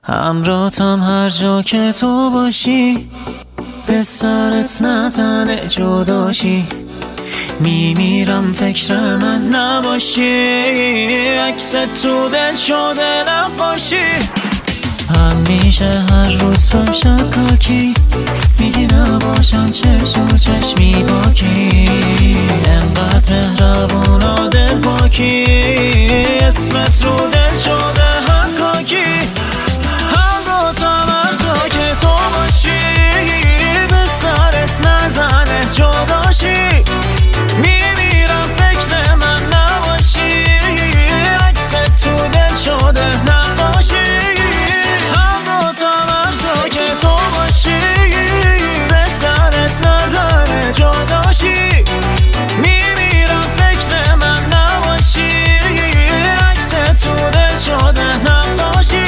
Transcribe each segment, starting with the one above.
همراهتم هر جا که تو باشی، به سرت نزنه جداشی. میمیرم فکر من نباشی، عکس تو دل شده نقاشی. همیشه هر روز بهم شکاکی، میگی نباشم چشم و چشمی باکی. انقدر مهربون و دل پاکی، اسمت رو دل شده حکاکی. همراهتم هر جا که تو باشی، به سرت نزنه جداشی. میمیرم فکر من نباشی، عکس تو دل شده نقاشی. همراهتم هر جا که تو باشی، به سرت نزنه جداشی. میمیرم فکر من نباشی، عکس تو دل شده نقاشی.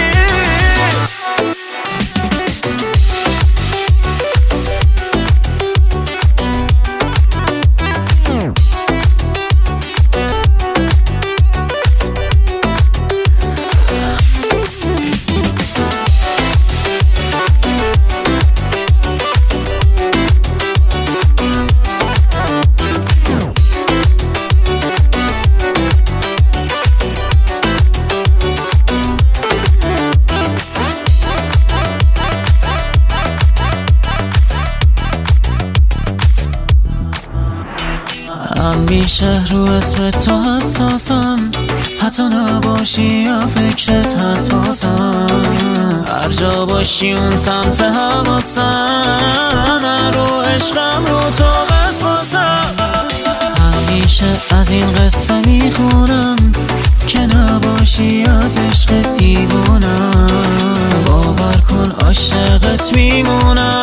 همیشه رو اسم تو حساسم، حتی نباشی یا فکرت هست بازم. هر جا باشی اون سمت حواسم، رو عشقم رو تو بسپاسم. همیشه از این قصه میخونم که نباشی از عشق دیوونم. باور کن عاشقت میمونم.